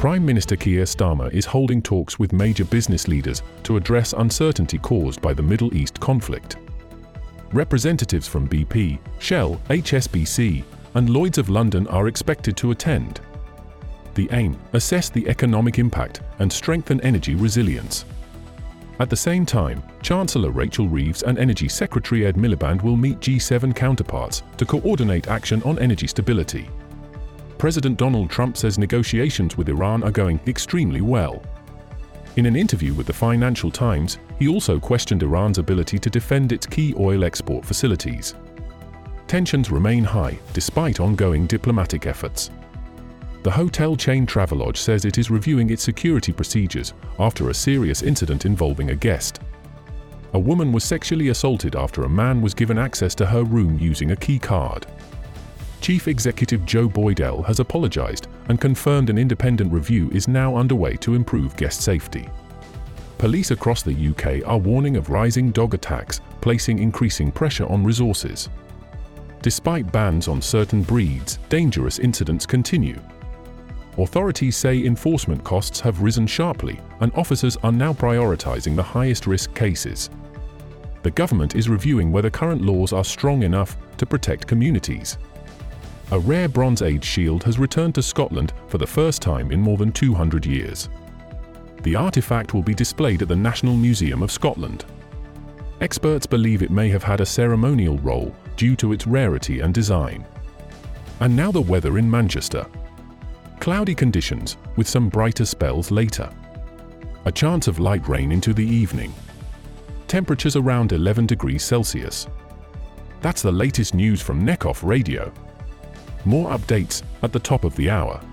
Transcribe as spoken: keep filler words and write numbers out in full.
Prime Minister Keir Starmer is holding talks with major business leaders to address uncertainty caused by the Middle East conflict. Representatives from B P, Shell, H S B C, and Lloyds of London are expected to attend. The aim: assess the economic impact and strengthen energy resilience. At the same time, Chancellor Rachel Reeves and Energy Secretary Ed Miliband will meet G seven counterparts to coordinate action on energy stability. President Donald Trump says negotiations with Iran are going extremely well. In an interview with the Financial Times, he also questioned Iran's ability to defend its key oil export facilities. Tensions remain high despite ongoing diplomatic efforts. The hotel chain Travelodge says it is reviewing its security procedures after a serious incident involving a guest. A woman was sexually assaulted after a man was given access to her room using a key card. Chief Executive Joe Boydell has apologized and confirmed an independent review is now underway to improve guest safety. Police across the U K are warning of rising dog attacks, placing increasing pressure on resources. Despite bans on certain breeds, dangerous incidents continue. Authorities say enforcement costs have risen sharply, and officers are now prioritizing the highest-risk cases. The government is reviewing whether current laws are strong enough to protect communities. A rare Bronze Age shield has returned to Scotland for the first time in more than two hundred years. The artifact will be displayed at the National Museum of Scotland. Experts believe it may have had a ceremonial role due to its rarity and design. And now the weather in Manchester. Cloudy conditions, with some brighter spells later. A chance of light rain into the evening. Temperatures around eleven degrees Celsius. That's the latest news from Neck Off Radio. More updates at the top of the hour.